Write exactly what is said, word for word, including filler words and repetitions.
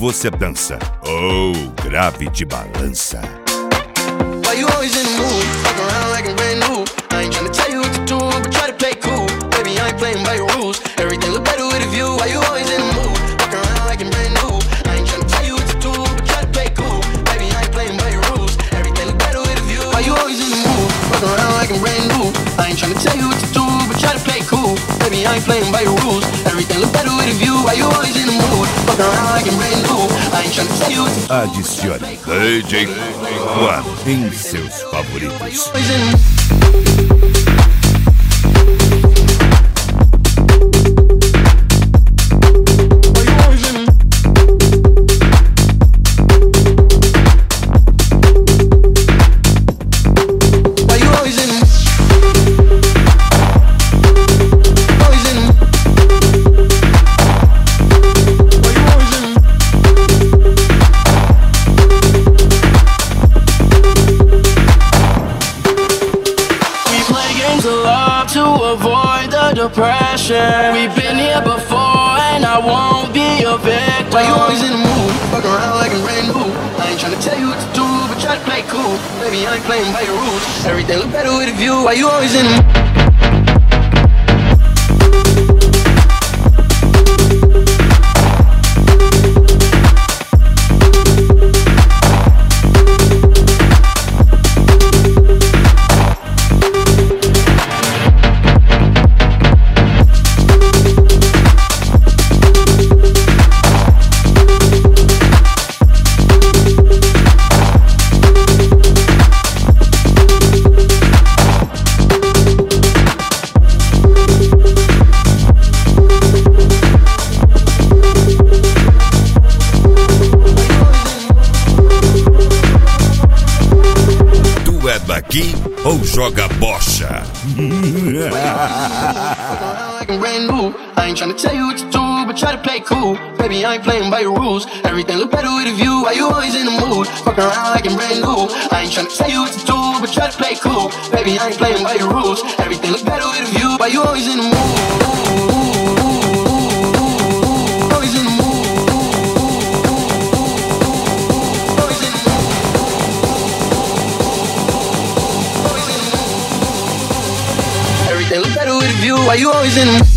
você dança ou grave de balança. Why you always in the mood? Fuck around like I'm brand new. I ain't tryna tell you what to do, but try to play cool. Baby, I ain't playing by your rules. Everything look better with a view. Why you always in the mood? Fuck around like I'm brand new. I ain't tryna tell you what to do, but try to play cool. Baby, I ain't playing by your rules. Everything look better with a view. Why you always in the mood? Fuck around like I'm brand new. I ain't tryna tell you what to do, but try to play cool. Baby, I ain't playing by your rules. Everything look better with a view. Why you always in the mood? Fuck around like I'm brand new. I ain't tryna tell you what to do. Adicione D J Juan em seus favoritos. Pressure. We've been here before and I won't be your victim. Why you always in the mood? Fuck around like I'm brand new. I ain't tryna tell you what to do, but try to play cool. Baby, I ain't playing by your rules. Everything look better with a view. Why you always in the mood? Daqui ou joga bocha? I ain't tryna tell you what to do, but try to play cool. Baby, I ain't playing by your rules. Everything look better with a view. Why you always in the mood? Fuck around like I'm brand new. I ain't tryna tell you what to do, but try to play cool. Baby, I ain't playing by your rules. Everything look better with a view. Why you always in the mood? Always in the mood. They look better with a view. Why you always in the